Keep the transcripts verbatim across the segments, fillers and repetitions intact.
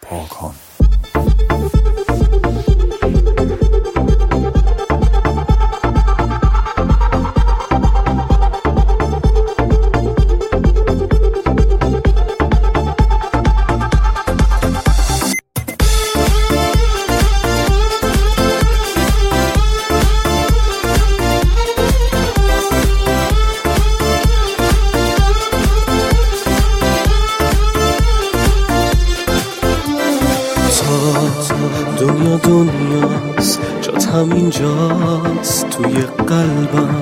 پاکان. دنیا دنیاست، جات همینجاست توی قلبم.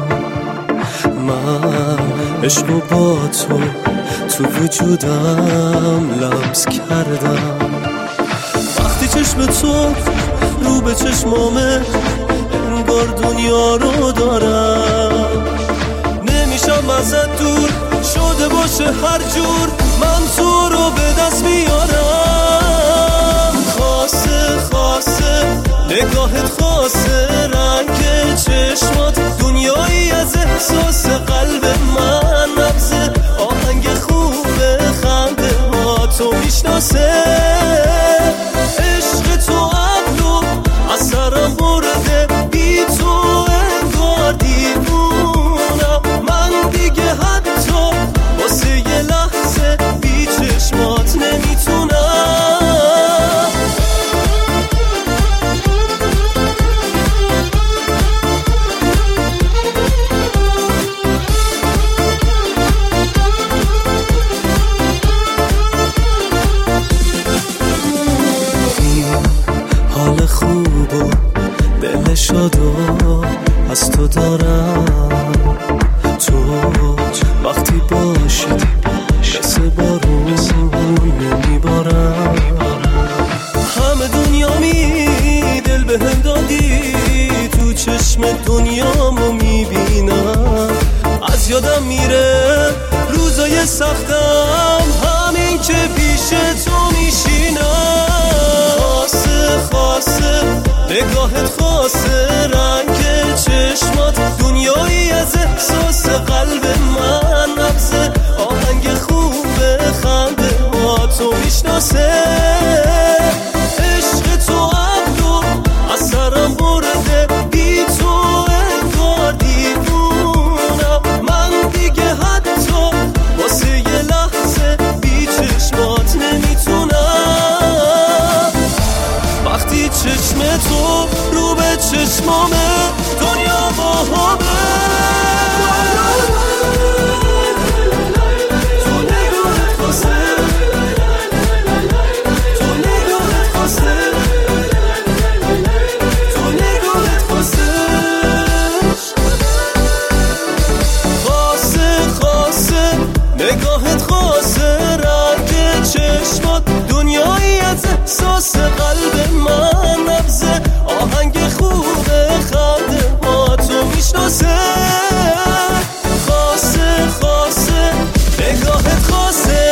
من عشقو با تو تو وجودم لمس کردم. وقتی چشم تو رو به چشمامه انگار دنیا رو دارم. نمیشم ازت دور شده باشه هر جور من تو رو به دست میارم. خاصه خاصه نگاهت، خاصه رنگ چشمات، دنیایی از احساس قلب من. نبض آهنگ خوبه خنده ها تو میشناسه. عشق تو عقلو از سرم برده، بی تو انگار دیوونم. من دیگه حتی واسه یه لحظه بی چشمات نمیتونم. حال خوب و دل شادو از تو دارم. تو وقتی باشی مثل بارون نمیبارم. همه دنیا می دل به هم دادی، تو چشم دنیامو میبینم. از یادم میره روزای سختم، همین که پیش تو میشینم. خاصه خاصه نگاهت، خاصه رنگ چشمات، دنیایی از احساس قلب من. نبض آهنگ خوبه خنده ها تو میشناسه. عشق تو عقلو از سرم برده، بی تو انگار دیوونم. من دیگه حتی واسه یه لحظه بی چشمات نمیتونم. وقتی چشم تو رو به چشمامه دنیا با همه. تو نگاهت خاصه، تو نگاهت خاصه، تو نگاهت خاصه. خاصه خاصه نگاهت، خاصه رنگ چشمات، دنیایی از احساس قلب من. نبض آهنگ خوبه خنده ها تو میشناسه. خاصه خاصه نگاهت، خاصه